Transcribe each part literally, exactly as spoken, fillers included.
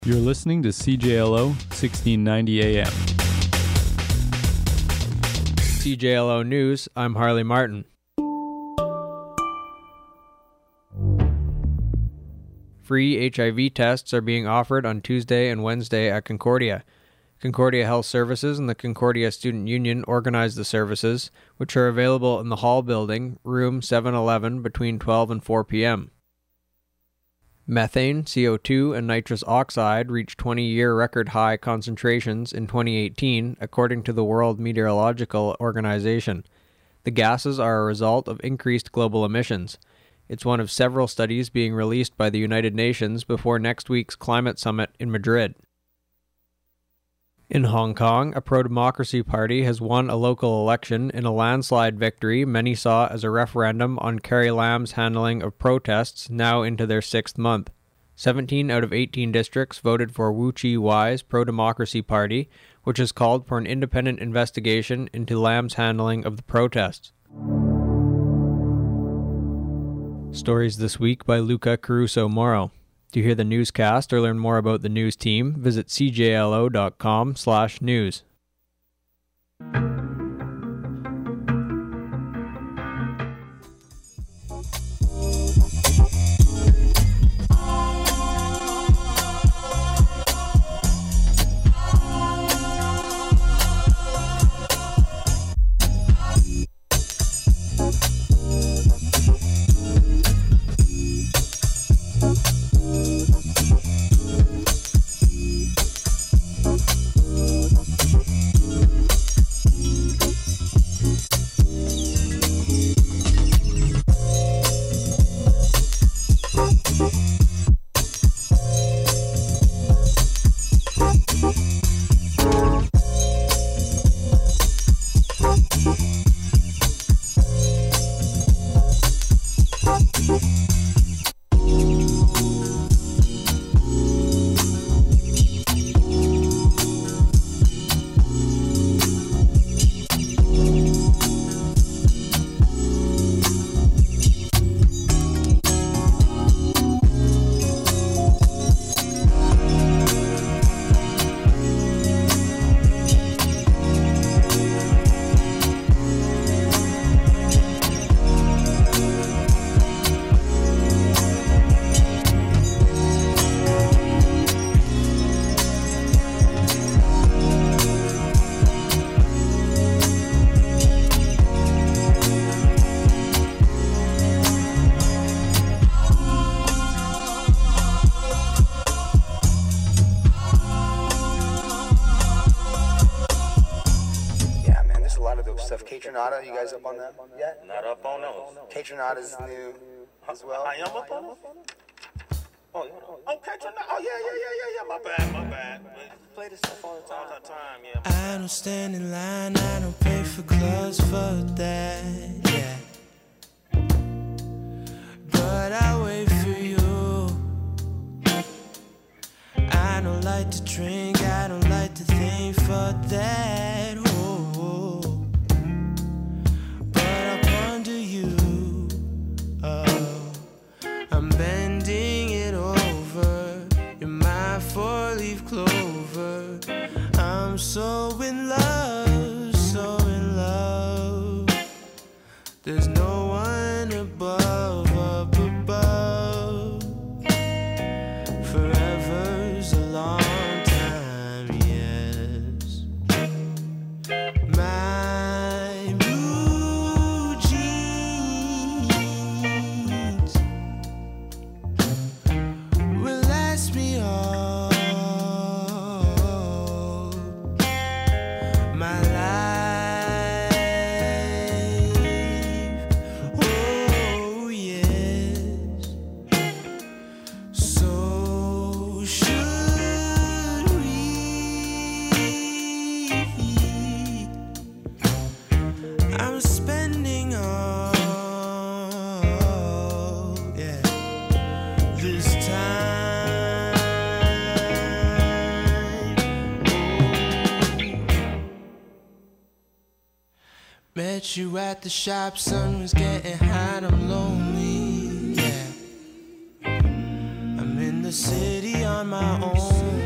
You're listening to C J L O sixteen ninety A M. C J L O News, I'm Harley Martin. Free H I V tests are being offered on Tuesday and Wednesday at Concordia. Concordia Health Services and the Concordia Student Union organize the services, which are available in the Hall Building, room seven eleven, between twelve and four p.m. Methane, C O two, and nitrous oxide reached twenty-year record high concentrations in twenty eighteen, according to the World Meteorological Organization. The gases are a result of increased global emissions. It's one of several studies being released by the United Nations before next week's climate summit in Madrid. In Hong Kong, a pro-democracy party has won a local election in a landslide victory many saw as a referendum on Carrie Lam's handling of protests now into their sixth month. seventeen out of eighteen districts voted for Wu Chi-wai's pro-democracy party, which has called for an independent investigation into Lam's handling of the protests. Stories this week by Luca Caruso-Moro. To hear the newscast or learn more about the news team, visit c j l o dot com slash news. Kaytranada, you guys up on that yet? Not up on those. Kaytranada's new as well. I am up on those? Oh, yeah. Oh, Kaytranada. Oh, yeah, yeah, yeah, yeah, yeah. My bad, my bad. Play this stuff all the time. All the time, yeah. I don't stand in line, I don't pay for clubs for that, yeah. But I wait for you. I don't like to drink, I don't like to think for that, oh. I'm bending it over. You're my four-leaf clover. I'm so in love, so in love. There's no one above, up above. Forever's a long time, yes. My blue jeans will last me all my life. Oh yes. So should we? I'm spending all, yeah, this time. Met you at the shop, sun was getting hot, I'm lonely, yeah. I'm in the city on my own.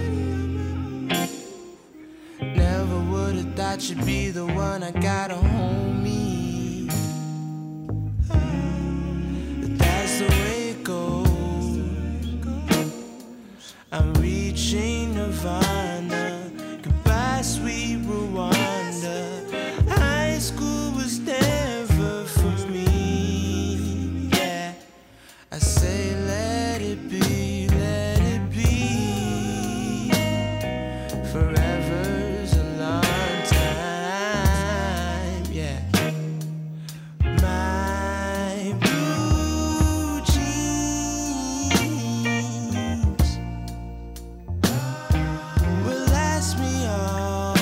God should be the one I gotta hold me. But that's the way it goes. I'm reaching Nirvana. Goodbye, sweet Rwanda. High school was never for me. Yeah, I say let it be, let it be. Forever's a long time. Yeah, my blue jeans will last me all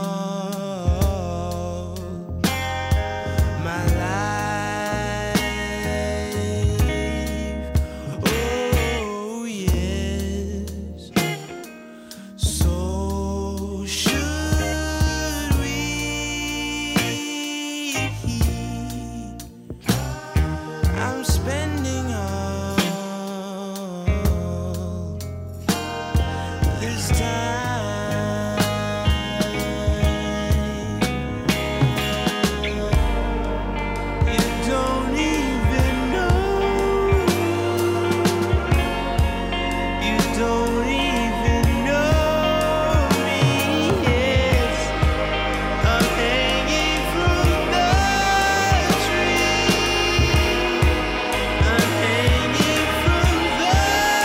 my life. Oh yes, so should we. I'm spending all this time. You don't even know. You don't even know me. Yes, I'm hanging from the tree. I'm hanging from the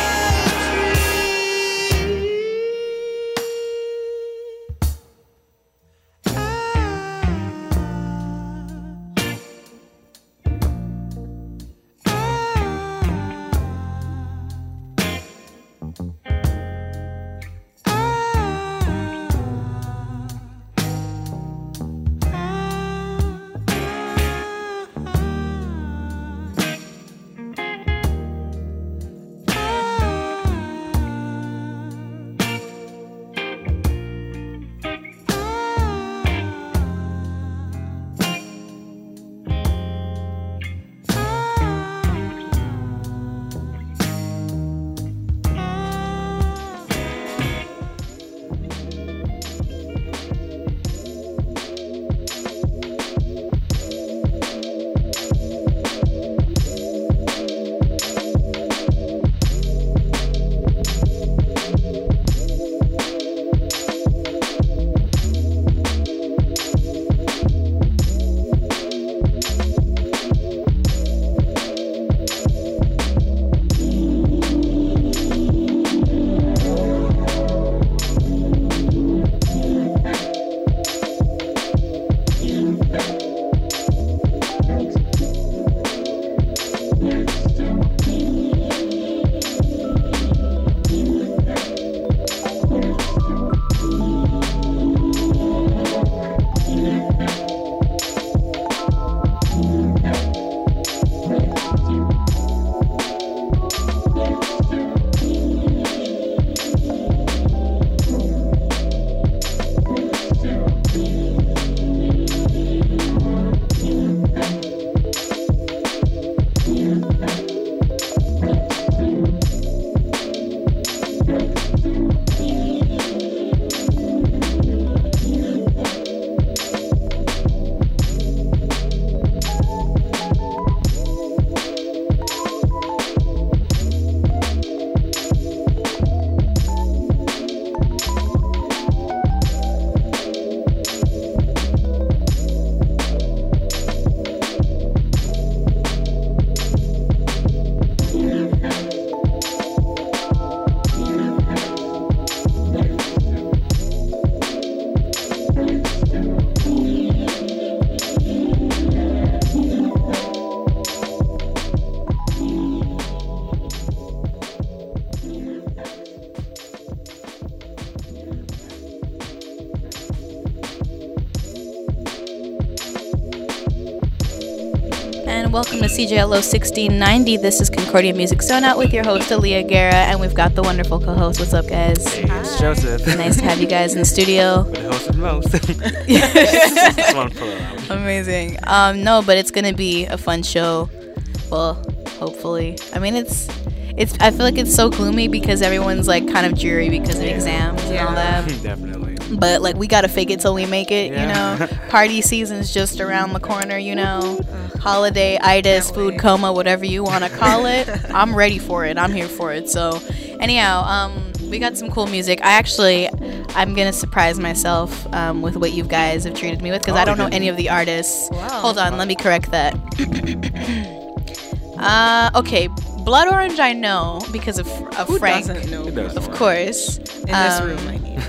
and welcome to C J L O sixteen ninety. This is Concordia Music Zone Out with your host, Aaliyah Guerra, and we've got the wonderful co-host. What's up, guys? Hey, it's Joseph. Nice to have you guys in the studio. The host of most. This one pull around. Amazing. Um, no, but it's gonna be a fun show. Well, hopefully. I mean, it's, it's. I feel like it's so gloomy because everyone's like kind of dreary because of Yeah. exams. and all that. Definitely. But like we gotta fake it till we make it, Yeah. you know. Party season's just around the corner, you know. Holiday, itis, food coma, whatever you want to call it. I'm ready for it. I'm here for it. So, anyhow, um, we got some cool music. I actually, I'm gonna surprise myself um, with what you guys have treated me with because Oh, I don't know good. any of the artists. Wow. Hold on, let me correct that. uh, okay, Blood Orange I know because of, of Who Frank, doesn't know? Who doesn't? of course. In this Um, room, I mean.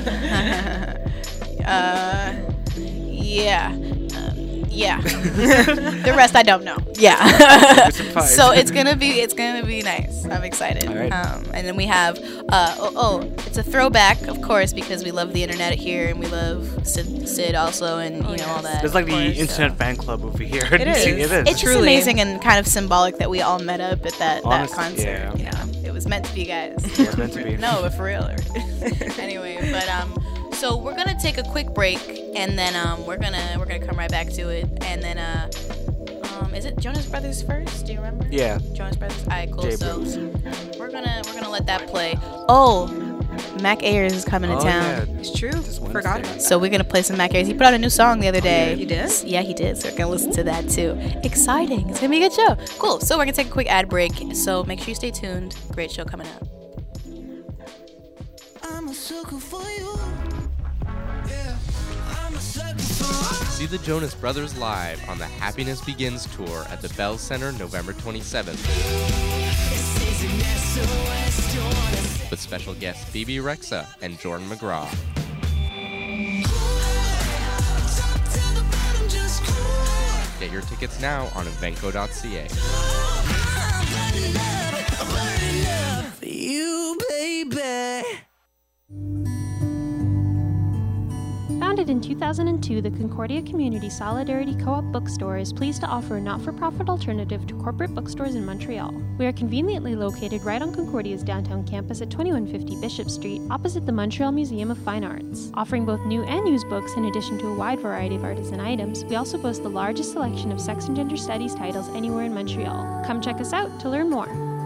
Uh, yeah. Um, yeah. The rest I don't know. Yeah. Surprise. So it's gonna be it's gonna be nice. I'm excited. All right. Um, and then we have uh oh, oh it's a throwback, of course, because we love the internet here and we love Sid, Sid also and you know all that. There's like of the course, internet so. fan club over here. It is. It is. It's just Truly. amazing and kind of symbolic that we all met up at that, Honest- that concert. yeah. You know, it was meant to be, guys. Yeah, it's meant to be. No, but for real. Anyway, but um, so we're gonna take a quick break, and then um, we're gonna we're gonna come right back to it, and then uh, um, is it Jonas Brothers first? Do you remember? Yeah. Jonas Brothers. Alright, cool. J So Bros. we're gonna we're gonna let that play. Oh, Mac Ayers is coming to Oh, town. yeah. It's true. Just Wednesday. Forgot about that. So we're gonna play some Mac Ayers. He put out a new song the other day. He did? Yeah, he did. So we're gonna listen to that too. Exciting! It's gonna be a good show. Cool. So we're gonna take a quick ad break. So make sure you stay tuned. Great show coming up. I'm a sucker for you. Yeah, I'm a sucker for See the Jonas Brothers live on the Happiness Begins tour at the Bell Center November twenty-seventh. With special guests Phoebe Rexa and Jordan McGraw. Get your tickets now on eventco dot c a. for you, baby. Founded in two thousand two, the Concordia Community Solidarity Co-op Bookstore is pleased to offer a not-for-profit alternative to corporate bookstores in Montreal. We are conveniently located right on Concordia's downtown campus at twenty-one fifty Bishop Street, opposite the Montreal Museum of Fine Arts. Offering both new and used books in addition to a wide variety of artisan items, we also boast the largest selection of sex and gender studies titles anywhere in Montreal. Come check us out to learn more.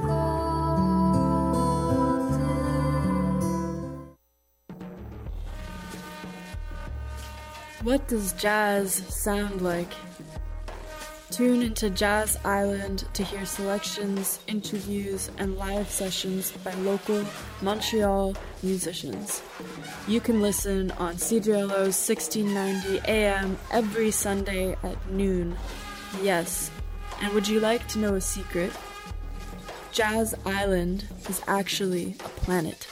What does jazz sound like? Tune into Jazz Island to hear selections, interviews, and live sessions by local Montreal musicians. You can listen on C J L O's sixteen ninety A M every Sunday at noon. Yes, and would you like to know a secret? Jazz Island is actually a planet.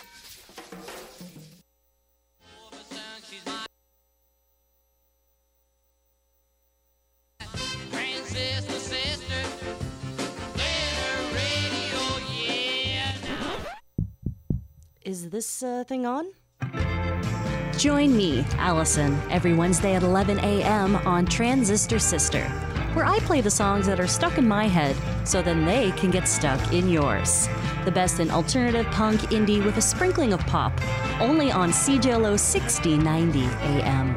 Is this uh, thing on? Join me, Allison, every Wednesday at eleven a.m. on Transistor Sister, where I play the songs that are stuck in my head so then they can get stuck in yours. The best in alternative punk indie with a sprinkling of pop, only on C J L O sixteen ninety A M.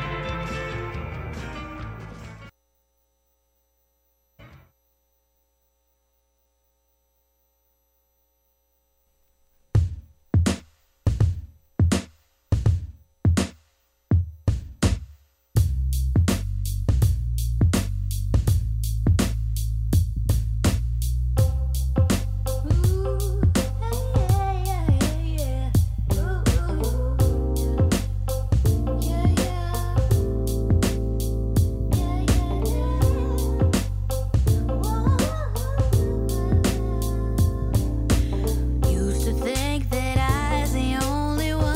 Used to think that I was the only one.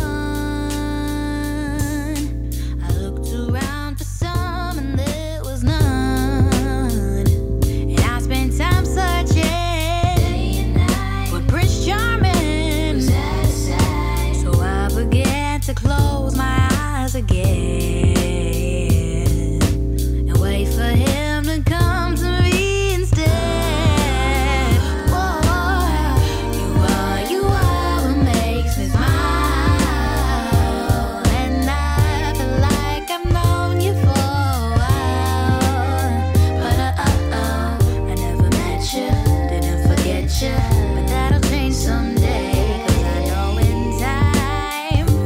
I looked around for some and there was none. And I spent time searching for Prince Charming. So I began to close my eyes again and wait for him to come to me instead. Whoa. You are, you are what makes me smile. And I feel like I've known you for a while. But uh oh, I never met you, didn't forget you. But that'll change someday, 'cause I know in time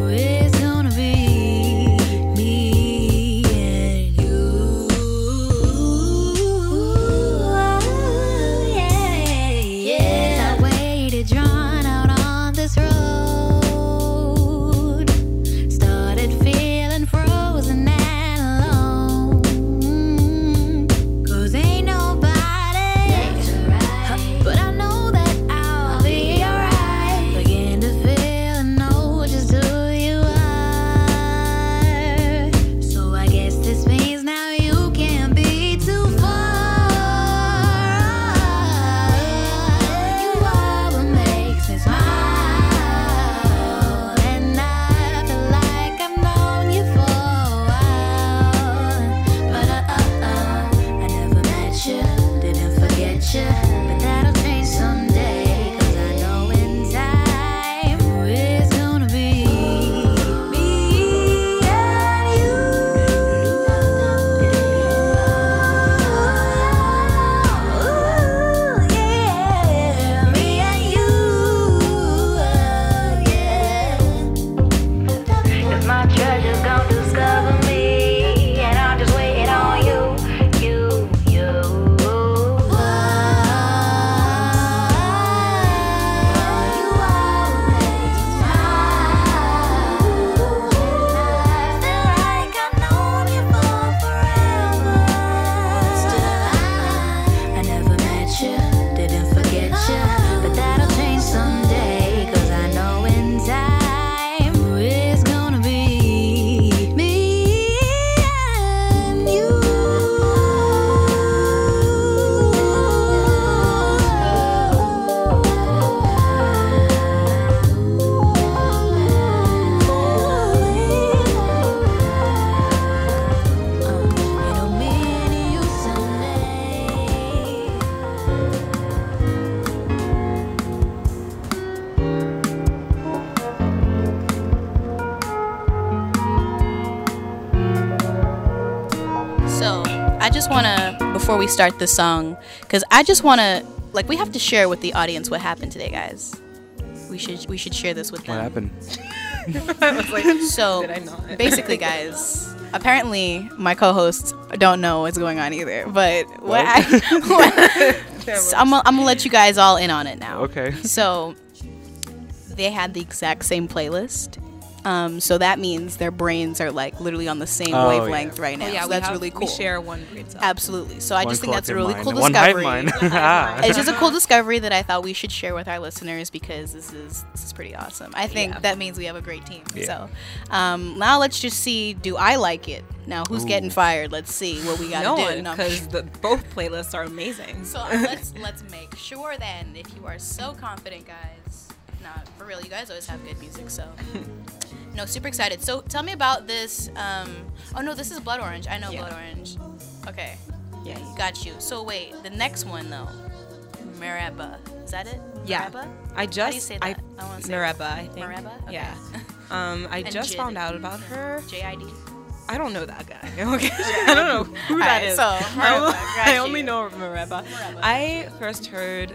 I just want to, before we start this song, because I just want to, like, we have to share with the audience what happened today, guys. We should we should share this with them. What happened? I was like, so, did I not? basically, guys, apparently my co-hosts don't know what's going on either. But what I, what, so I'm, I'm going to let you guys all in on it now. Okay. So, they had the exact same playlist. Um, so that means their brains are like literally on the same Oh, wavelength yeah. right now. Oh, yeah, so we that's have- really cool. we share one brain cell. Absolutely. So I One just think that's a collective really mind. cool One hive discovery. mind. Ah. It's just a cool discovery that I thought we should share with our listeners because this is this is pretty awesome. I think Yeah. that means we have a great team. Yeah. So um, now let's just see. Do I like it? Now who's Ooh. getting fired? Let's see what we got to No do. one, No, I'm because both playlists are amazing. So uh, let's let's make sure then, if you are so confident, guys. Nah, for real, you guys always have good music. So no, super excited. So tell me about this. Um, oh no, this is Blood Orange. I know Yeah. Blood Orange. Okay, Yeah. got you. So wait, the next one though, Mereba. Is that it? Yeah. Mereba? I just How do you say that? I, want to say Mereba, I think. Mereba. Okay. Yeah. Um, I And just Jid. found out about her. J I D. I don't know that guy. Okay. I don't know who that Alright, is. so, I, Mereba, got I you. only know Mereba. Mereba. I first heard.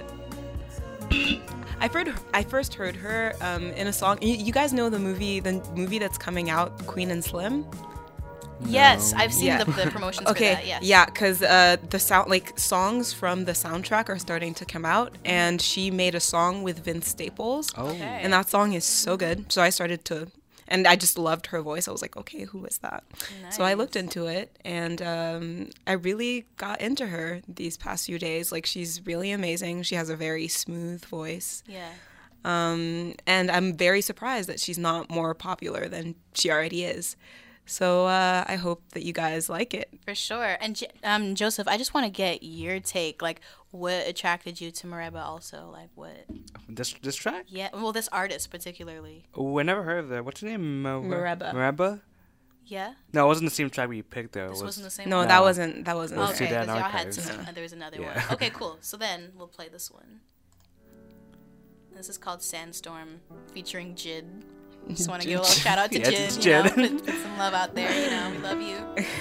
I heard I first heard her um, in a song. You, you guys know the movie, the movie that's coming out, Queen and Slim. Yes, I've seen Yeah. the, the promotions Okay, for that. Yes. yeah, because uh, the sound, like songs from the soundtrack are starting to come out, and she made a song with Vince Staples. Oh. Okay. And that song is so good. So I started to, and I just loved her voice. I was like, okay, who is that? So I looked into it, and um, I really got into her these past few days. Like, she's really amazing. She has a very smooth voice. Yeah. Um, and I'm very surprised that she's not more popular than she already is. So uh, I hope that you guys like it. For sure. And J- um, Joseph, I just want to get your take. Like, what attracted you to Mereba also? Like, what? This this track? Yeah, well, this artist particularly. Oh, I never heard of that. What's her name? Mo- Mereba. Mereba? Yeah? No, it wasn't the same track we picked though. This It was, wasn't the same No, one? that wasn't. That wasn't. We'll it. see Okay, that because in y'all had archives. some, uh, there was another Yeah. one. Okay, cool. So then we'll play this one. This is called Sandstorm, featuring Jid. Just want to give a little shout out to Yes, Jid. it's You know, Jid. put, put some love out there. You know, we love you.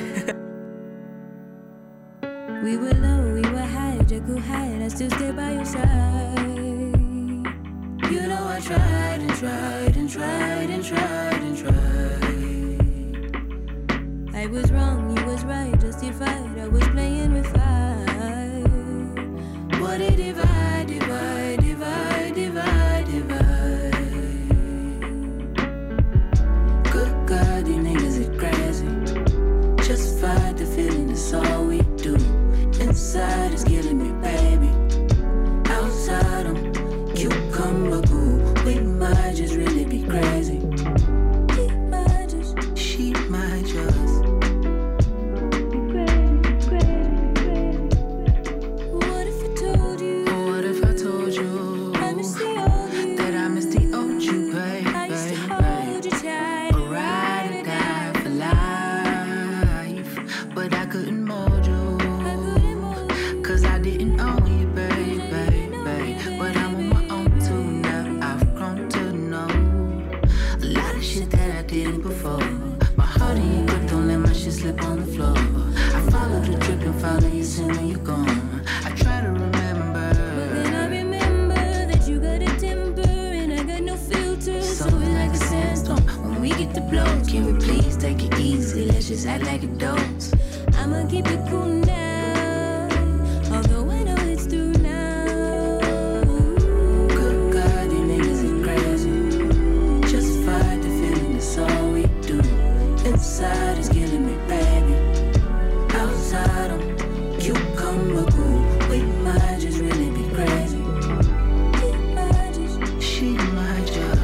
We were low, we were high, Jekyll high, I still stay by your side. You know I tried and tried and tried and tried and tried. I was wrong, you was right, justified, I was playing with fire. What a divide, divide, divide, divide, divide. Good God, these niggas is crazy. Justified the feeling, that's all we do. Inside is killing me, baby. Outside I'm cucumber goo. We might just really be crazy. He might just, she might just. What if I told you? What if I told you? I miss the old you. That I miss the old you, baby. I used to hold you tight. A ride or die for life. But I couldn't mold you. Cause I didn't own you, baby, baby. But I'm on my own too now. I've grown to know a lot of shit that I didn't before. My heart in your grip, don't let my shit slip on the floor. I follow the drip and follow you soon when you're gone. I try to remember, but then I remember that you got a temper and I got no filter. So it's like a sandstorm. When we get the blow, can we please take it easy? Let's just act like adults. I'ma keep it cool now, although I know it's through now. Good God, these niggas is crazy. Justified the feeling, that's all we do. Inside is killing me, baby. Outside I'm cucumber goo. We might just really be crazy. He might just, she might just.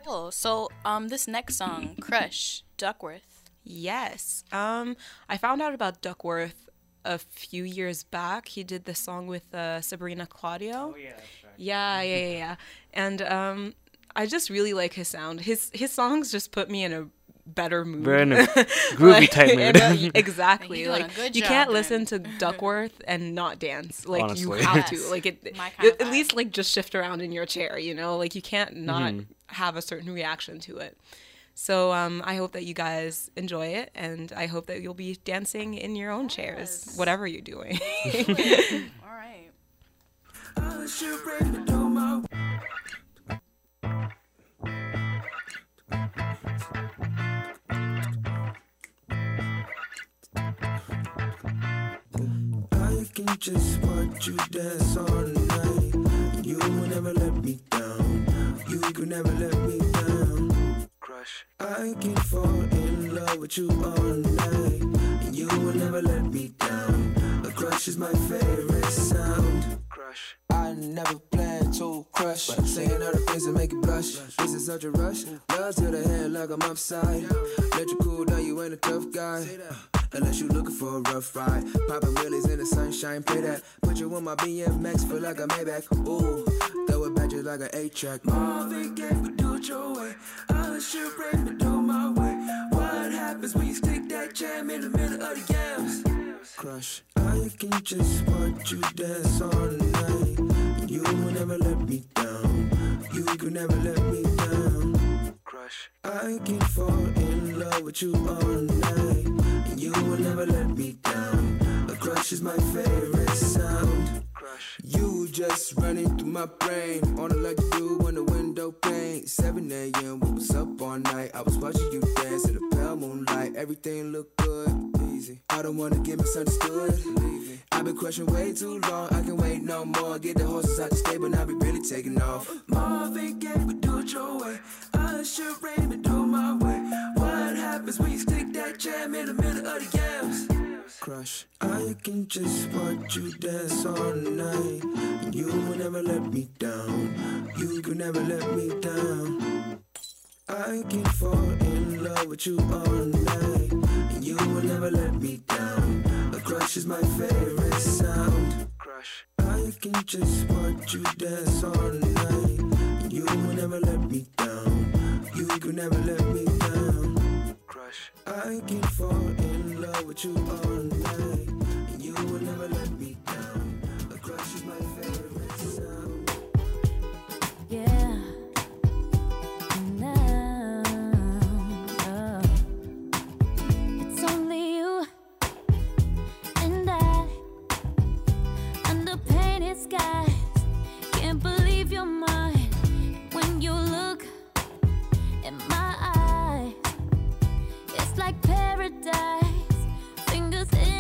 Cool. So, um, this next song, Crush, Duckworth. Yes. Um, I found out about Duckworth a few years back. He did this song with uh, Sabrina Claudio. Oh, yeah, that's right. Yeah, yeah, yeah, yeah. And um, I just really like his sound. His his songs just put me in a better mood. We're in a groovy like, type mood. a, exactly. You're doing Like a good you job, can't man. listen to Duckworth and not dance. Like Honestly. you have Yes. to. Like it, My kind it- of at vibe. least like just shift around in your chair, you know? Like you can't not Mhm. have a certain reaction to it. So um, I hope that you guys enjoy it, and I hope that you'll be dancing in your own chairs, Yes. whatever you're doing. All right. I can just watch you dance all night. You will never let me down. You could never let me down. Crush. I can fall in love with you all night. You will never let me down. A crush is my favorite sound. Crush. I never plan to crush, but saying other things that make you blush. This is such a rush. Love to the head like I'm upside. Let you cool down, you ain't a tough guy. Unless you looking for a rough ride. Poppin' wheelies in the sunshine, play that. Put you on my B M X, feel like a Maybach. Ooh, throw it back just like an eight track. Marvin Gaye, but do it your way. I should break, but do it my way. What happens when you stick that jam in the middle of the yams? Crush. I can just watch you dance all night. You will never let me down. You could never let me down. Crush. I can fall in love with you all night. You will never let me down. A crush is my favorite sound. Crush. You just running through my brain. On it like you do when the window pane. seven a.m. we was up all night. I was watching you dance in the pale moonlight. Everything looked good, easy. I don't wanna get misunderstood. Leave it. I've been crushing way too long. I can wait no more. Get the horses out the stable. Now we really taking off. Marvin Gaye, but do it your way. I should rain, but do it my way. What happens when you stick that jam in the middle of the yams? Crush. I can just watch you dance all night. You will never let me down. You could never let me down. I can fall in love with you all night. You will never let me down. A crush is my favorite sound. Crush. I can just watch you dance all night. You will never let me down. You could never let me down. Crush. I can fall in love with you all night. You will never let me down. A crush is my favorite sound. Yeah. Now, oh. It's only you and I under painted skies. Can't believe you're mine when you look in my eyes. It's like paradise. Fingers in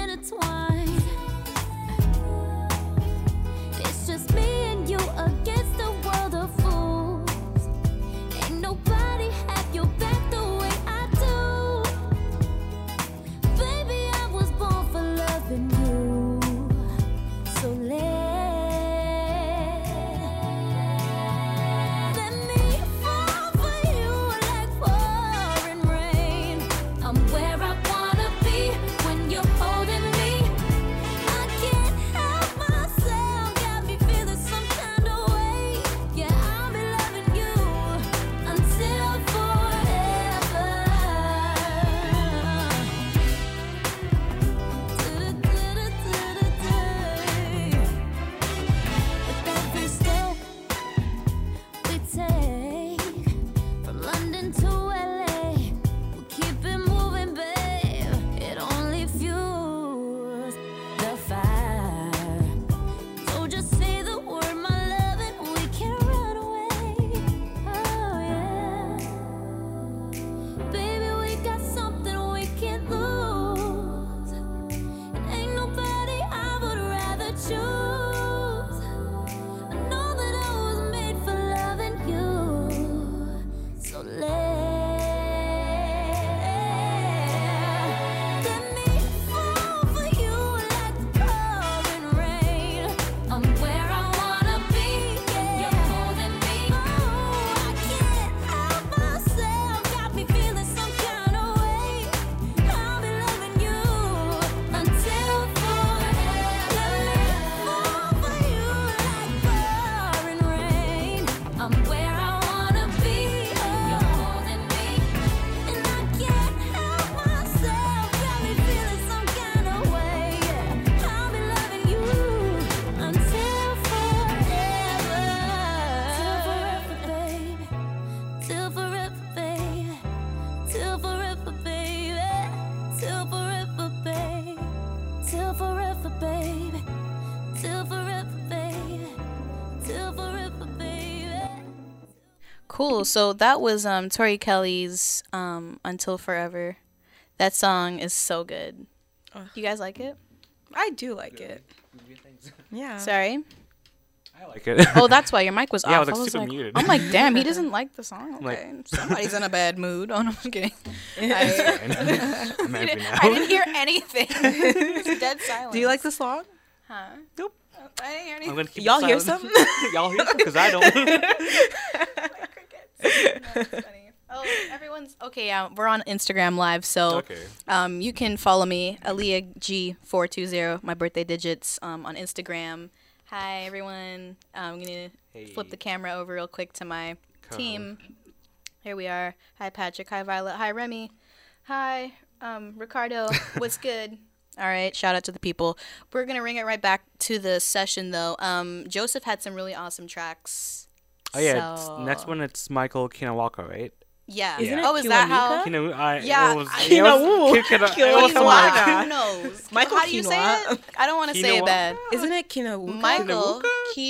Cool. So that was um, Tori Kelly's um, Until Forever. That song is so good. You guys like it? I do like it. Yeah. Sorry? I like it. Oh, that's why your mic was Yeah, I off. was, like, I was super like, muted. I'm like, damn, he doesn't like the song. I'm like- Okay, somebody's in a bad mood. Oh no, I'm just kidding. fine. I, I'm happy now. I didn't hear anything. It's dead silence. Do you like the song? Huh? Nope. I didn't hear anything. I'm gonna keep Y'all it hear silent. something? Y'all hear something? Because I don't. That's funny. Oh, everyone's okay. Yeah, we're on Instagram Live, so Okay. um, you can follow me, Aaliyah G four two zero, my birthday digits, um, on Instagram. Hi, everyone. I'm gonna flip the camera over real quick to my team. Here we are. Hi, Patrick. Hi, Violet. Hi, Remy. Hi, um, Ricardo. What's good? All right. Shout out to the people. We're gonna ring it right back to the session, though. Um, Joseph had some really awesome tracks. Oh yeah. So- It's, next one, it's Michael Kinawaka, right? Yeah. Isn't it Oh, is that how? Kinu, I, Yeah, It was, I- it was, Kinawu. Ki- Kina- it was Kinawu. something like Wow, that. who knows? Michael How do you say Quinoa. it? I don't want to say it Quinoa? bad. Isn't it Kinawuka? Michael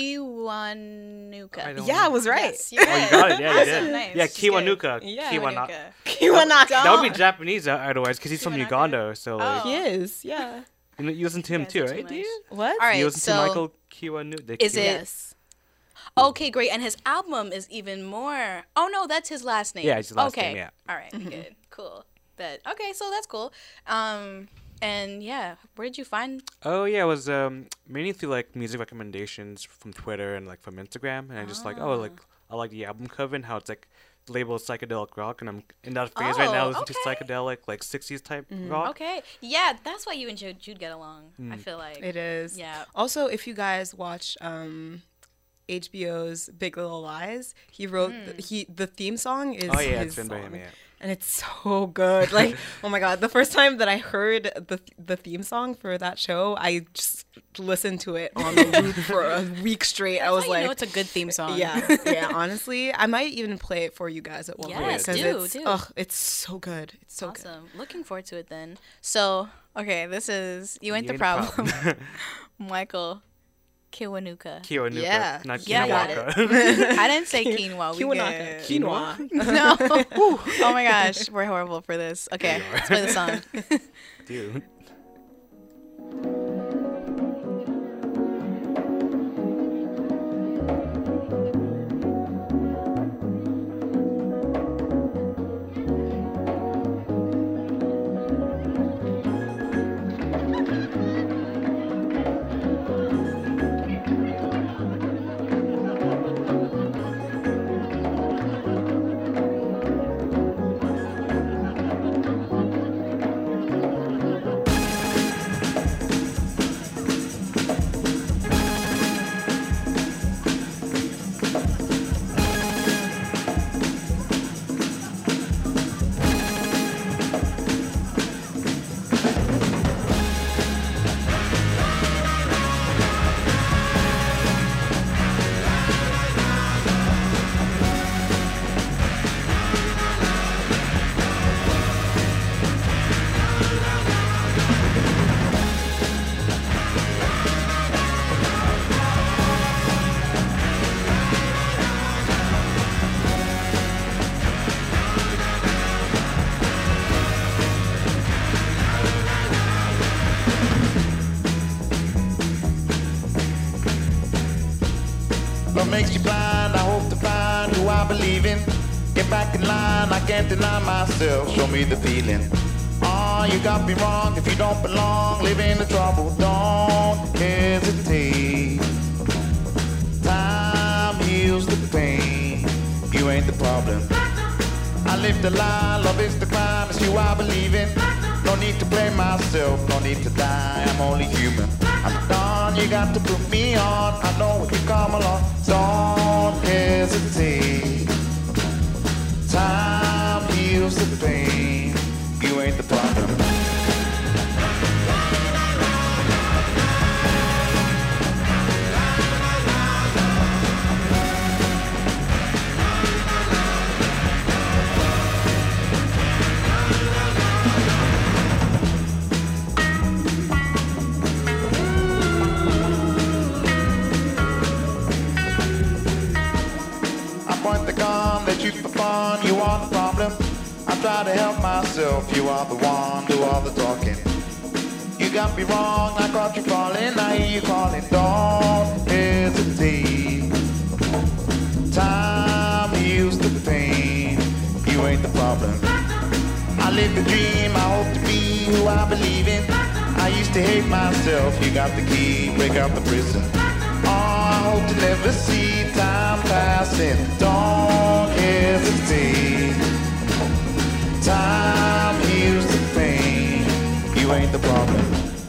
I Kiwanuka. don't Yeah, I was right. Yes, you're Oh, you right. got it. Yeah, you Awesome, did. nice. Yeah, She's good. Kiwanuka. Yeah. Kiwana- Kiwanuka. Kiwanaka. That would be Don't. Japanese uh, otherwise, because he's from Kiwanaka? Uganda. So like, Oh. He is, yeah. you, know, you listen to him guys too, are too right? much. Do you? What? All right, You listen so to Michael Kiwanuka. is it- Yes. Okay, great. And his album is even more. Oh no, that's his last name. Yeah, it's his last okay. name, yeah. All right, good, cool. But okay, so that's cool. Um, and yeah, where did you find? Oh yeah, it was um mainly through like music recommendations from Twitter and like from Instagram, and I just like oh like I like the album cover and how it's like labeled psychedelic rock, and I'm in that phase right now Oh, listening to okay. psychedelic like sixties type rock. Okay, yeah, that's why you and Jude, Jude get along. Hmm. I feel like It is. Yeah. Also, if you guys watch um, H B O's Big Little Lies, he wrote the, he the theme song is Oh yeah, his it's been by song. him. Yeah. And it's so good. Like, oh my god, the first time that I heard the the theme song for that show, I just listened to it on the loop for a week straight. That's I was how like, you know it's a good theme song. yeah, yeah. Honestly, I might even play it for you guys at one point Yes, because do, it's do. ugh, it's so good. It's so good. Awesome. Looking forward to it then. So, okay, this is You Ain't You the Problem. Michael Kiwanuka. Kiwanuka, Yeah. not Yeah, I got Kinawaka. I didn't say quinoa. We Kiwanaka. good. Quinoa. No. Oh my gosh, we're horrible for this. Okay, let's play the song. Dude. What makes you blind? I hope to find who I believe in. Get back in line, I can't deny myself. Show me the feeling. Oh, you got me wrong if you don't belong. Live in the trouble, don't hesitate. Time heals the pain. You ain't the problem. I live the lie, love is the crime. It's you I believe in. No need to blame myself, no need to die. I'm only human. I'm done, you got to put me on. I know when you come along. Don't hesitate. Time heals the pain. You ain't the problem. try to help myself. You are the one, do all the talking. You got me wrong, I caught you falling. I hear you calling, don't hesitate. Time heals the pain. You ain't the problem. I live the dream, I hope to be who I believe in. I used to hate myself, you got the key, break out the prison. Oh, I hope to never see time passing. Don't hesitate. Time heals the pain. You ain't the problem.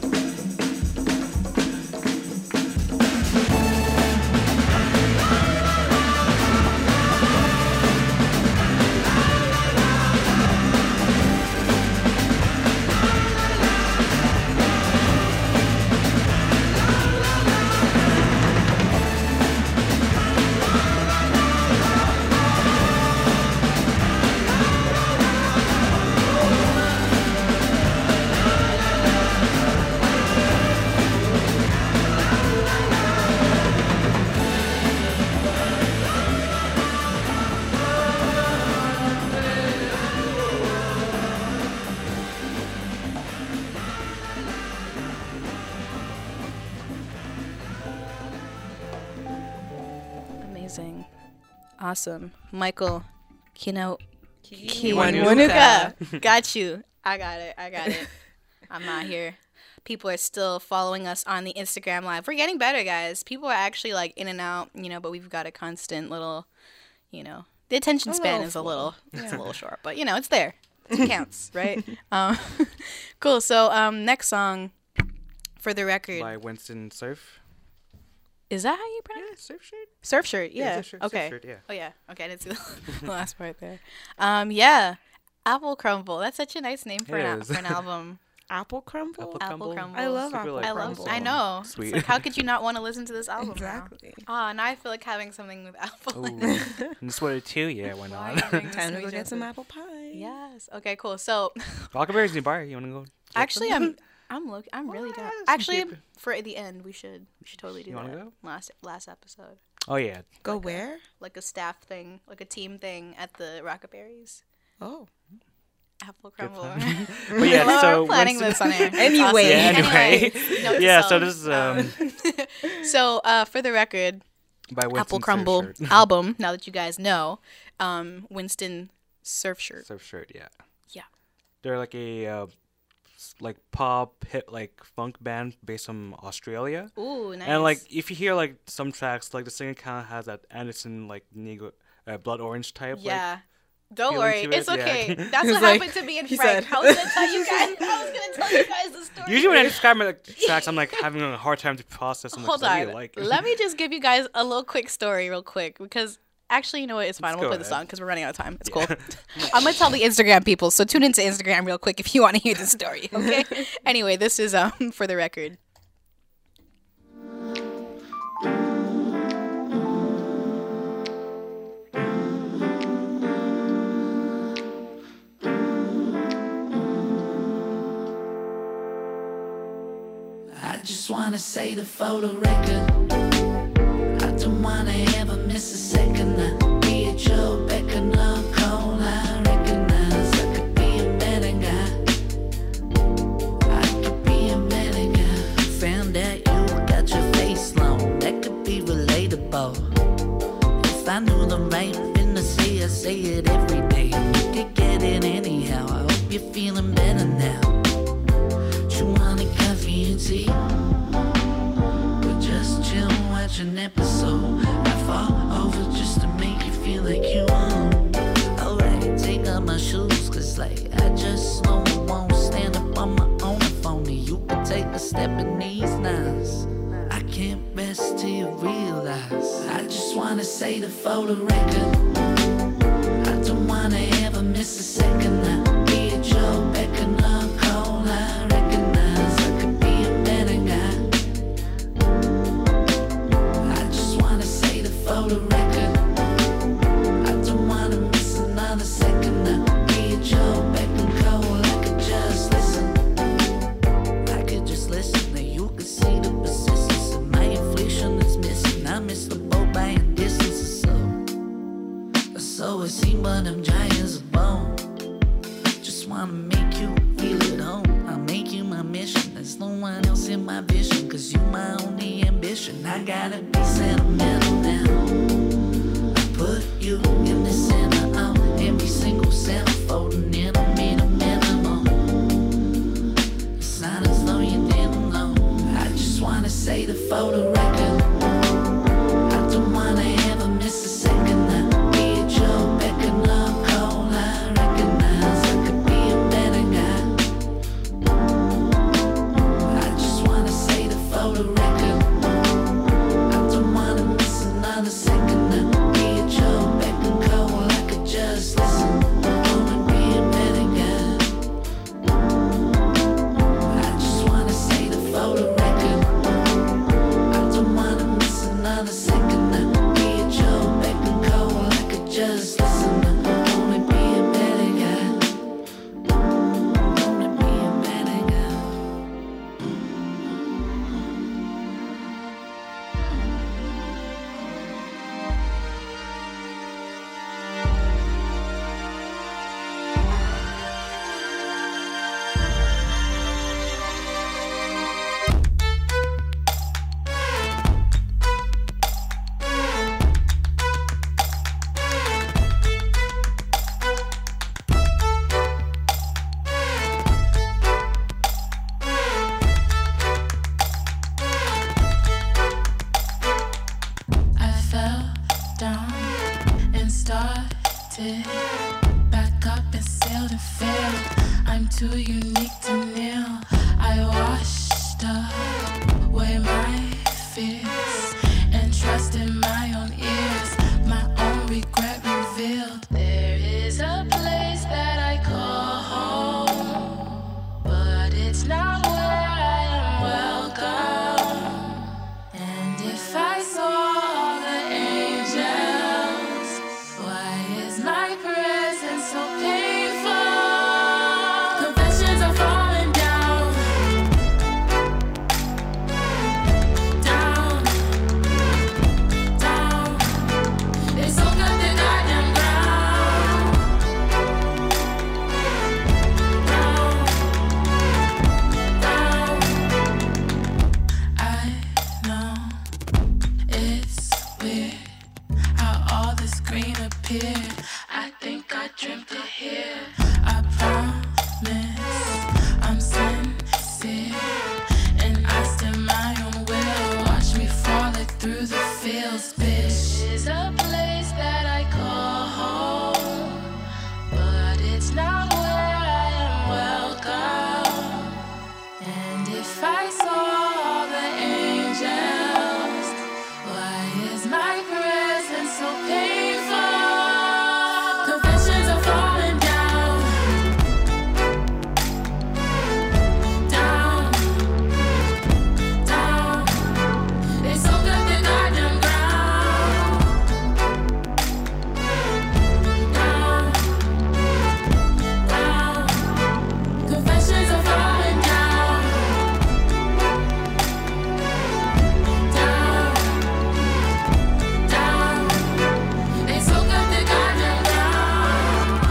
Amazing. Awesome. Michael, Kino, Kiwanuka. Kiwanuka. Got you. I got it. I got it. I'm not here. People are still following us on the Instagram Live. We're getting better, guys. People are actually like in and out, you know, but we've got a constant little, you know, the attention A span little is a full. little, it's Yeah. a little short, but you know, it's there. It counts, right? um, cool. So, um, next song, for the record, By Winston Surf. is that how you pronounce it? Surf shirt. Surf shirt. Yeah, Yeah. surf shirt- surf okay. shirt, yeah. Oh yeah. Okay. I didn't see the last part there. Um. Yeah. Apple Crumble. That's such a nice name for It an al- is. for an album. Apple Crumble? Apple Apple Crumble. Crumble. I love Super, Apple like, I love. Crumble. I know. Sweet. It's like, how could you not want to listen to this album? Exactly. Oh, now I feel like having something with apple. in Ooh. it. And this one too. Yeah, why Why not? are you doing this Time to to go me, get some Joseph? apple pie. Yes. Okay. Cool. So, Huckleberry's nearby. You wanna go? get actually, some? I'm. I'm look. I'm really down. some Actually, people. for the end, we should. We should totally do You wanna that. go? Last last episode. Oh yeah. Go Like a- where? Like a staff thing, like a team thing at the Rockaberries. Oh. Apple Crumble. plan. But yeah, Well, so we're planning Winston- this on air. It's Anyway. awesome. Yeah, anyway. Note to Yeah, so self. this is, um, so uh, for the record, By Winston Apple Surf Crumble Shirt. album. Now that you guys know, um, Winston Surf Shirt. Surf shirt. Yeah. Yeah. They're like a uh, s- like pop hit like funk band based from Australia. Ooh, nice. And like if you hear like some tracks, like the singer kind of has that Anderson like Negro, uh, Blood Orange type. Yeah. Don't feeling worry, to it's it, yeah. okay. That's He what was like- happened to me and he Frank. said- I was gonna tell you guys. I was gonna tell you guys the story. Like, usually when I describe my like, tracks, I'm like having a hard time to process them. Hold like, I on. really like. Let me just give you guys a little quick story, real quick, because actually, you know what? It's fine. Let's We'll go play the ahead. song because we're running out of time. It's Yeah. cool. I'm gonna tell the Instagram people, so tune into Instagram real quick if you want to hear the story. Okay. Anyway, this is um for the record. I just wanna say the photo record. I don't wanna ever miss a second. I be at your beck and call. I recognize I could be a better guy. I could be a better guy. Found out you got your face long. That could be relatable. If I knew the right thing to say, I'd say it every day. You could get it anyhow. I hope you're feeling better now. You want a coffee and tea? Or just chill, watch an episode. I fall over just to make you feel like you own. Alright, take off my shoes, cause like I just know I won't stand up on my own. If only you could take a step in these nights. I can't rest till you realize. I just wanna say the photo record. I don't wanna ever miss a second. I be at your beck and call. I recognize I could be a better guy. I just wanna say the photo record. I don't wanna miss another second. I be at your beck and call. I could just listen. I could just listen. Then you could see the persistence of my inflation that's missing. I miss the boat by a distance or so. So it seemed, but them giants are bone. wanna make you feel at home. I'll make you my mission. There's no one else in my vision, cause you my only ambition. I gotta be sentimental now. I put you in the center of every single centerfold, and it'll mean a minimum. It's not as though you didn't know. I just wanna say the photo record. I don't wanna ever miss a second. I'll be at your beck and call. I recognize I could be a better guy. I just wanna say the photo record. I don't wanna miss another second. I'll be at your beck and call. I could just listen. I wanna be a better guy. I just wanna say the photo record. I don't wanna miss another second. I'll be at your beck and call. I could just listen. I wanna be a better guy. I wanna be a better guy. I fell down and started back up and sailed and failed. I'm too unique to kneel. I washed away my fears and trust in my own ears. My own regret revealed. There is a place that I call home, but it's not where I am welcome. And if I saw all the angels, why is my presence so painful? Confessions are falling down, down, down. They soak up the goddamn ground, down, down. I know it's weird how all this green appeared. I think I dreamt it here. I promise I'm sincere, and I stand my own will. Watch me fall like through the fields. This is a place that I call home, but it's not where I am welcome. And if I saw all the angels, why is my presence so painful? Confessions are falling down, down, down. They soak up the goddamn ground, down, down. Confessions are falling down, down, down. They soak up the goddamn ground,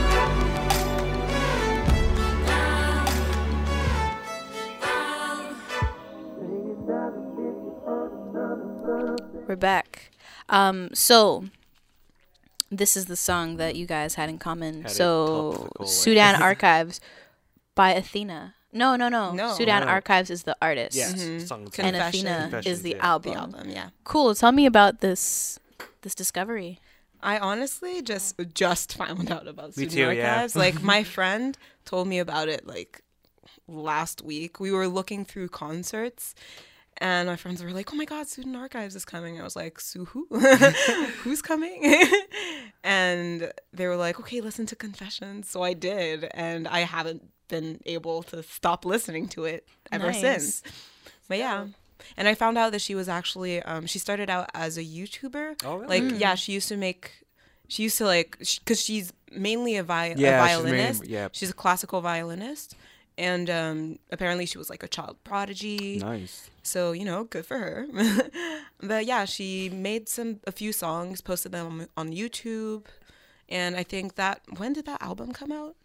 We're back. Um, so this is the song that you guys had in common. Had it so topical, like- Sudan Archives by Athena. No, no, no. No. Sudan No. Archives is the artist. Yes, Mhm. the song is And Confession. Athena is Confessions, the yeah. album. The album, yeah. Cool. Tell me about this this discovery. I honestly just just found out about Me Student too, yeah. Archives. Like my friend told me about it like last week. We were looking through concerts, and my friends were like, "Oh my God, Student Archives is coming!" I was like, "Sue who? Who's coming?" And they were like, "Okay, listen to Confessions." So I did, and I haven't been able to stop listening to it ever Nice. since. But yeah. And I found out that she was actually, um, she started out as a YouTuber. Oh, really? Like, Mm. yeah, she used to make, she used to like, because she's mainly a, vi- Yeah, a she's mainly- violinist. yeah. She's a classical violinist. And um, apparently she was like a child prodigy. Nice. So, you know, good for her. But yeah, she made some, a few songs, posted them on, on YouTube. And I think that, when did that album come out?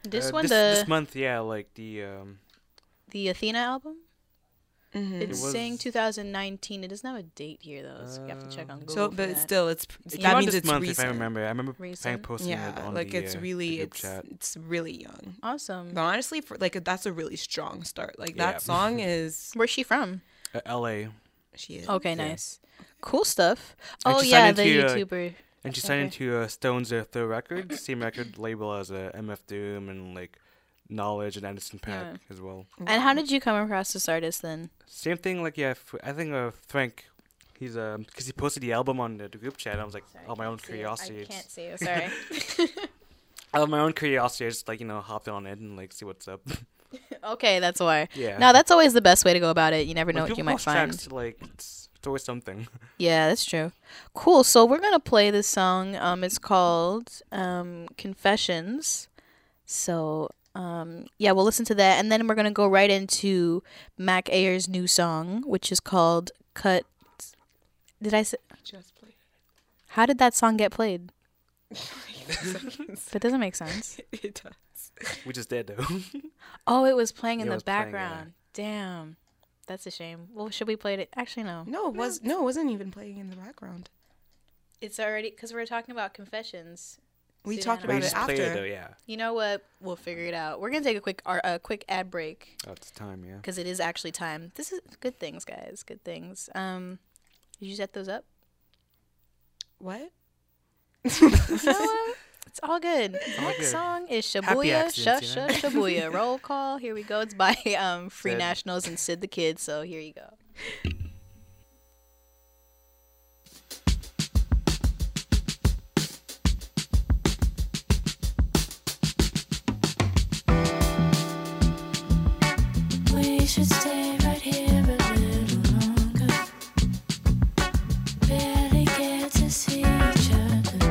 This Uh, one, this, the this month, yeah, like the um, the Athena album. Mhm. It's It was- saying two thousand nineteen. It doesn't have a date here though, so you have to check on Google. So, for but that. still, it's It that came out means this it's month, recent. if I remember. I remember Frank Recent? posting Yeah, it on like the, it's uh, the really group it's chat. it's really young. Awesome. But honestly, for like that's a really strong start. Like Yeah. that song is. Where's she from? Uh, L A. She is. Okay, Yeah. nice. Cool stuff. And Oh she yeah, signed the into, uh, YouTuber. And she Okay. signed into uh, Stone's uh, Third Records, same record label as uh, M F Doom and like Knowledge and Anderson .Paak Yeah. as well. And how did you come across this artist then? Same thing, like yeah. F- I think uh, Frank, he's um because he posted the album on the, the group chat. I was like, Sorry, oh my I own can't see it. curiosity. I it's- can't see it. Sorry. Out of my own curiosity, I just like you know hopped on it and like see what's up. Okay, that's why. Yeah. No, that's always the best way to go about it. You never When know what people you might post find. tracks, like it's, it's always something. Yeah, that's true. Cool. So we're gonna play this song. Um, it's called um Confessions. So um, yeah, we'll listen to that, and then we're gonna go right into Mac Ayer's new song, which is called "Cut." Did I say? Just play. How did that song get played? Seconds. That doesn't make sense. It does. We just did though. Oh, it was playing in Yeah, it the was playing, yeah. background. Damn, that's a shame. Well, should we play it? Actually, no. No, it was no, it wasn't even playing in the background. It's already because we were talking about confessions. We Susanna talked and But I- you about it just played it after. though, yeah. You know what? We'll figure it out. We're gonna take a quick ar- a quick ad break Oh, it's time, yeah. because it is actually time. This is good things, guys. Good things. Um, did you set those up? What? You know what? It's all good. all Next good. song is Happy Shabuya. accidents, Shush, you know? shush, Shabuya. Roll call. Here we go. It's by um Free Sid. Nationals and Sid the Kid. So here you go. We should stay right here a little longer. Barely get to see each other.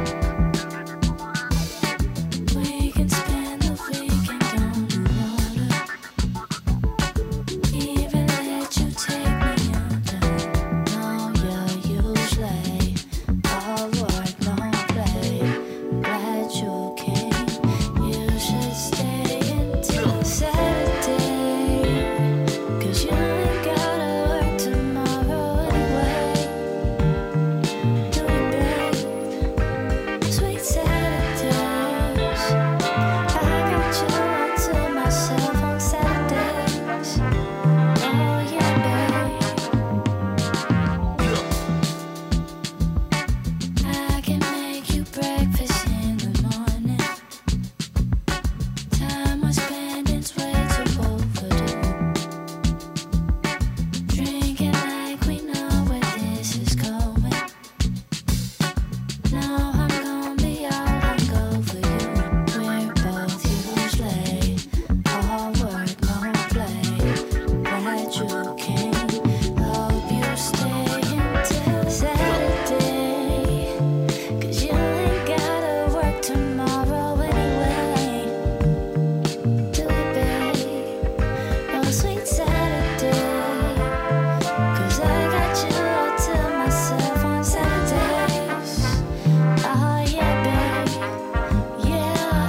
We can spend the weekend on the water. Even let you take me under. No, you're usually all work, no play. Glad you came. You should stay until Saturday. Cause you ain't gotta work tomorrow anyway. Do you, babe? Sweet Saturdays. I got you all to myself on Saturdays. Oh yeah, babe. I can make you breakfast in the morning. Time we're spending's way too overdue. Drinking like we know where this is going. Now I'm gonna be all hung over you. We're both usually all work, no play. Glad you came. Hope you stay until Saturday. Cause you ain't gotta work tomorrow anyway. Do it, babe. Oh, sweet Saturday. Cause I got you all to myself on Saturdays. Oh yeah, babe. Yeah.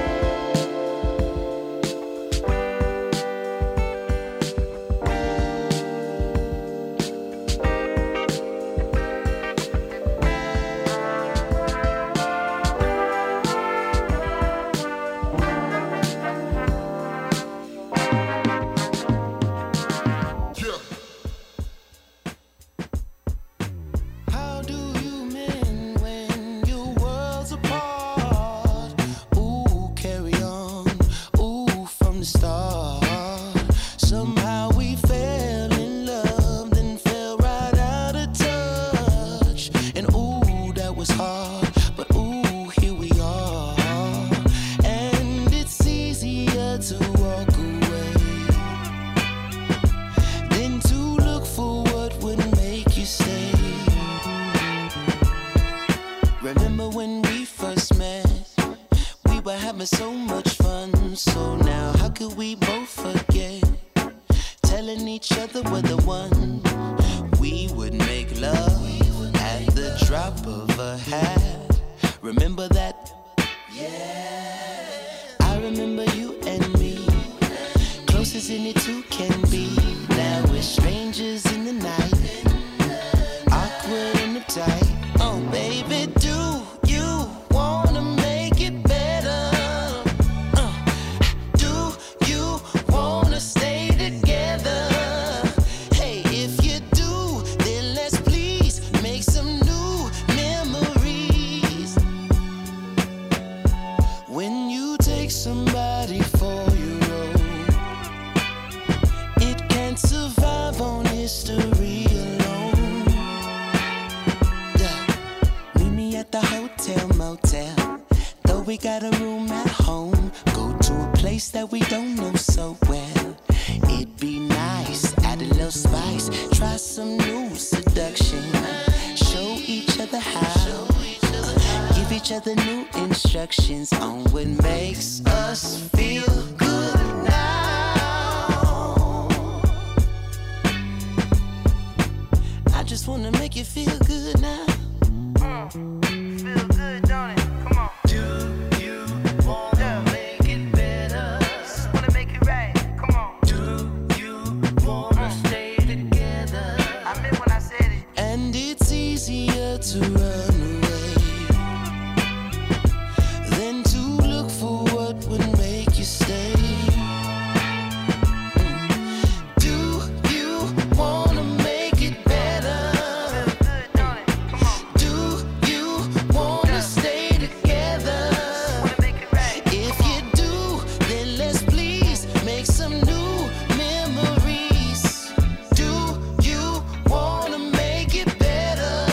How do you mend when your worlds apart? Ooh, carry on. Ooh, from the start. Somehow we fell in love, then fell right out of touch. And ooh, that was hard. But ooh, here we are. And it's easier to walk away than to look for what would make you stay. Remember when we first met? We were having so much fun. So now, how could we both forget? Telling each other we're the one. We would make love at the drop of a hat. Remember that? Yeah. I remember you and me, close as any two can be. Now we're strangers in the night, awkward and uptight. Oh baby, do you wanna make it better? Uh, do you wanna stay together? Hey, if you do, then let's please make some new memories. When you take somebody for your own, it can't survive on history alone. Yeah. Meet me at the hotel motel, though we got a room at home. Go to a place that we don't know so well. It'd be nice, add a little spice, try some new seduction, show each other how, give each other new instructions on what makes us feel good now. I just wanna make you feel good now. Feel good, don't it? Come on. Do you wanna make it better? Wanna make it right? Come on. Do you wanna stay together? I meant when I said it. And it's easier to run away than to look for what would make you stay. Do you wanna make it better? Do you wanna stay together? If you do, then let's please make some new memories. Do you wanna make it better?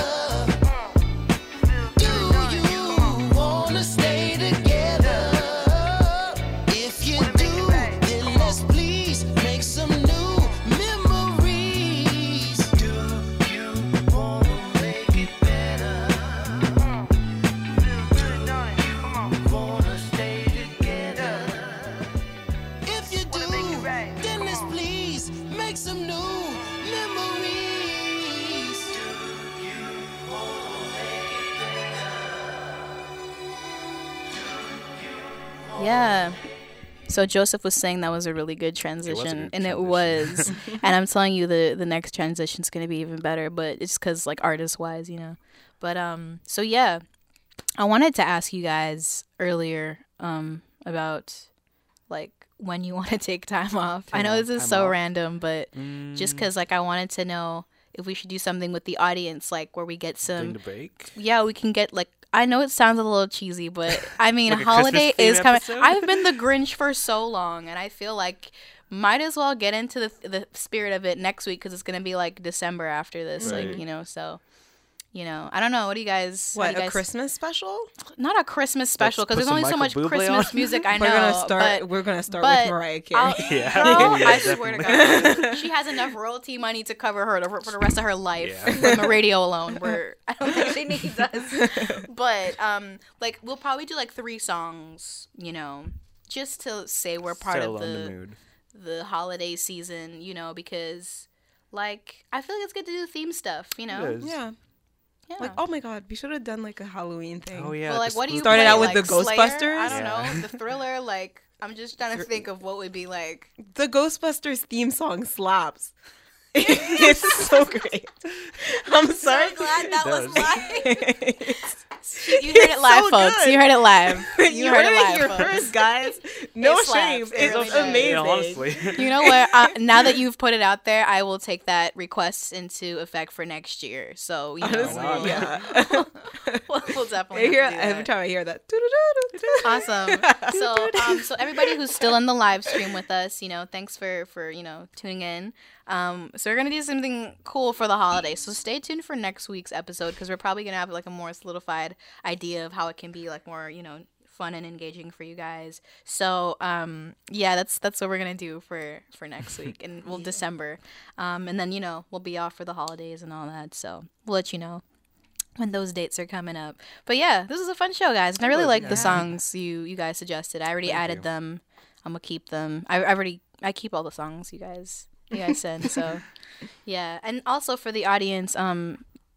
Do you wanna stay together? If you do, then let's please make some new memories. Do you wanna make it better? Feel good, don't it? Come on. Wanna stay together? If you do, then let's please make some new memories. Do you wanna make it Yeah. So Joseph was saying that was a really good transition, good and it was. And I'm telling you, the the next transition's gonna be even better. But it's because like artist wise, you know. But um, so yeah, I wanted to ask you guys earlier um about like when you want to take time off. I Time know off, this is time so off. random, but just Mm. because like I wanted to know if we should do something with the audience, like where we get During some the break. yeah, we can get like I know it sounds a little cheesy, but I mean Like a holiday Christmas-themed is coming. episode? I've been the Grinch for so long, and I feel like might as well get into the the spirit of it next week because it's gonna be like December after this, like Right. you know. So, you know, I don't know. What do you guys? how What, do you a guys- Christmas special? Not a Christmas special because put there's only some so much Michael Bublé Christmas on? music. I know. We're gonna start. but, we're gonna start but with Mariah Carey. I'll- Yeah. Girl, Yeah, I swear to definitely. God, she has enough royalty money to cover her for, for the rest of her life Yeah. from the radio alone. Where I don't think she needs us. But um, like we'll probably do like three songs, you know, just to say we're part Settle of on the the mood. the holiday season, you know, because like I feel like it's good to do theme stuff, you know. It is. Yeah. Yeah. Like, oh my God, we should have done like a Halloween thing. Oh yeah. Well, like, the what do you Started play? out with like, the Slayer? Ghostbusters? I don't Yeah. know, the Thriller. Like, I'm just trying to think of what would be like. The Ghostbusters theme song slaps. It's so great. I'm sorry. So glad that It was does. live. You heard it live, so folks. good. You heard it live. You, You, heard, heard it live, here folks. first, guys. No It slaps. shame. It It's really does. amazing. Yeah, honestly. You know what? Uh, now that you've put it out there, I will take that request into effect for next year. So you know, Honestly, we'll, yeah. we'll, we'll definitely. I hear have to do every that. time I hear that. Awesome. So, um, so everybody who's still in the live stream with us, you know, thanks for for you know tuning in. Um, so we're gonna do something cool for the holidays. So stay tuned for next week's episode because we're probably gonna have like a more solidified idea of how it can be like more you know fun and engaging for you guys. So um, yeah, that's that's what we're gonna do for for next week and well December. Um, and then you know we'll be off for the holidays and all that. So we'll let you know when those dates are coming up. But yeah, this is a fun show, guys. And I really like the songs you you guys suggested. I already Thank added you. them. I'm gonna keep them. I, I already I keep all the songs you guys you guys send. So yeah, and also for the audience, um,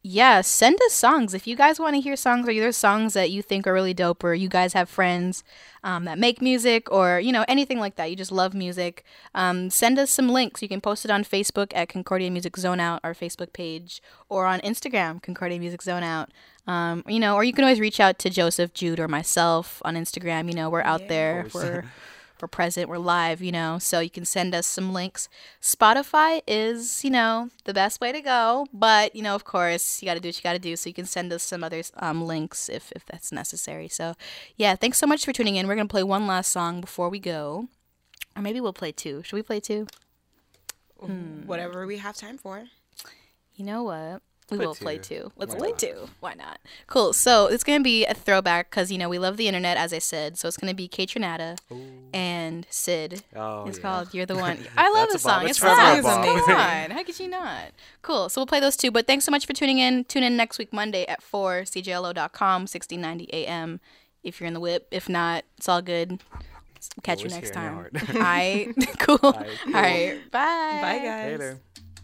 yeah, send us songs. If you guys want to hear songs, or there's songs that you think are really dope, or you guys have friends um, that make music, or, you know, anything like that, you just love music, um, send us some links. You can post it on Facebook at Concordia Music Zone Out, our Facebook page, or on Instagram, Concordia Music Zone Out. Um, you know, or you can always reach out to Joseph, Jude, or myself on Instagram. You know, we're out Yeah. there. We're we're present. We're live. You know, so you can send us some links. Spotify is, you know, the best way to go. But, you know, of course, you got to do what you got to do. So you can send us some other um, links if if that's necessary. So, yeah, thanks so much for tuning in. We're gonna play one last song before we go, or maybe we'll play two. Should we play two? Hmm. Whatever we have time for. You know what? We Play will play two. two. Let's Why play not? two. Why not? Cool. So it's going to be a throwback because, you know, we love the internet, as I said. So it's going to be Kate Trinata and Sid. Oh, It's yeah. called You're the One. I love That's the a bop. song. It's It's forever fun. a bop. Come on. How could you not? Cool. So we'll play those two. But thanks so much for tuning in. Tune in next week, Monday at four, C J L O dot com, sixteen ninety A M. If you're in the whip. If not, it's all good. Catch you Always next here in time. your All heart. right. Cool. All All right, right. cool. Bye. Bye, guys. Later.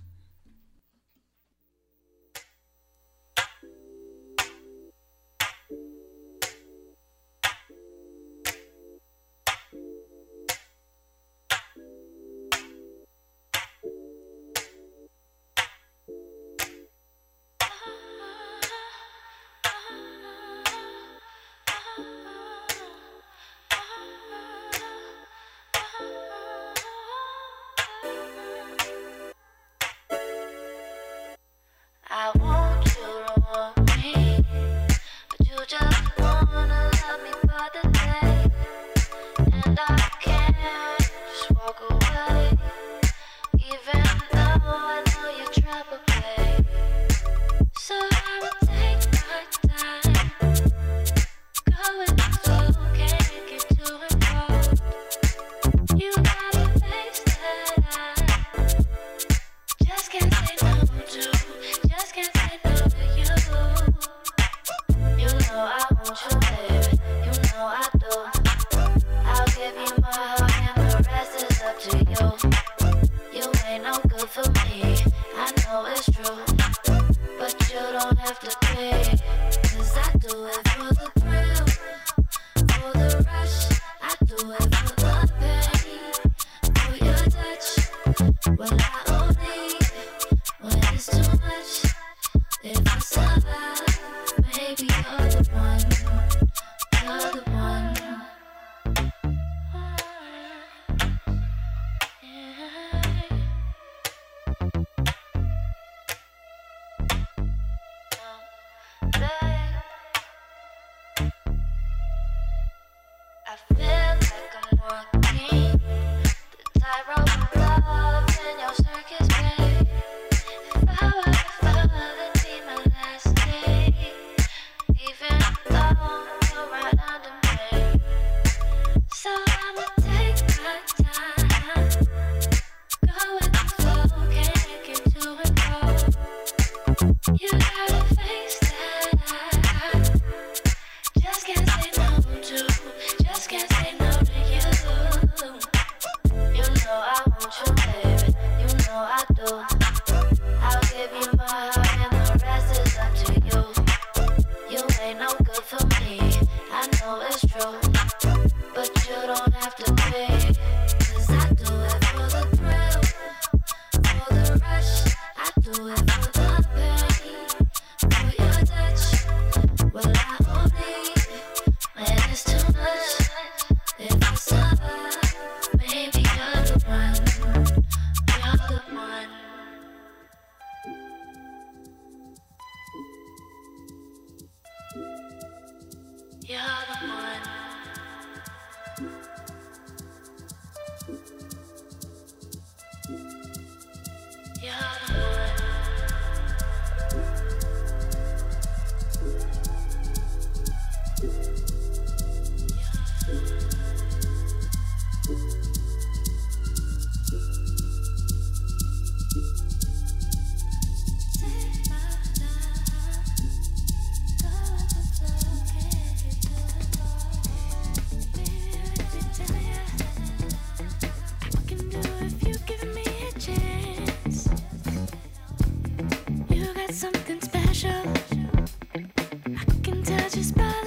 I want you to want me, but you just wanna love me for the day, and I can't just walk away, even though I know you trouble, babe. So I will take my time, go with the flow, can't get too involved. You got a face that I just can't say no to. Just can't say no to you. You know I want you, baby. You know I do. I'll give you my heart and the rest is up to you. You ain't no good for me. I know it's true, but you don't have to pay. 'Cause I do it for the thrill, for the rush. I do it for the pain, for your touch. Well, I only when it's too much. If I survive, maybe you're the one. You're the one. I feel like I'm walking the tightrope of love in your circus, babe. If I were to fall, it'd be my last day, even though you're right under me. So I'ma take my time, go with the flow, can't get too involved. You got a face that I just can't say no to, just can't say no to you. You know I want you, baby, you know I do. I'll give you my heart and the rest is up to you. You ain't no good for me, I know it's true, but you don't have to pay. 'Cause I do it for the thrill, for the rush. I do it for the pain, for your touch. Well, I only when it's too much. If I survive, maybe you're the one. You're the one. You're the one. You're the one. Take my time, go with the flow, can't get too just by